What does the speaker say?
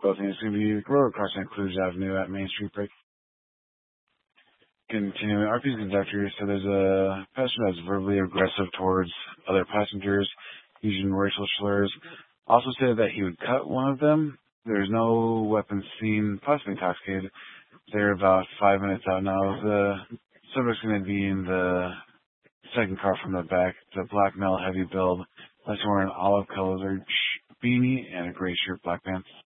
Both things going to be road crossing Cluj Avenue at Main Street break. Continuing, RP's conductor said there's a passenger that's verbally aggressive towards other passengers, using racial slurs. Also said that he would cut one of them. There's no weapons seen, possibly intoxicated. They're about 5 minutes out now. The subject's going to be in the second car from the back. It's a black male, heavy build. Less wearing an olive colored beanie and a gray shirt, black pants.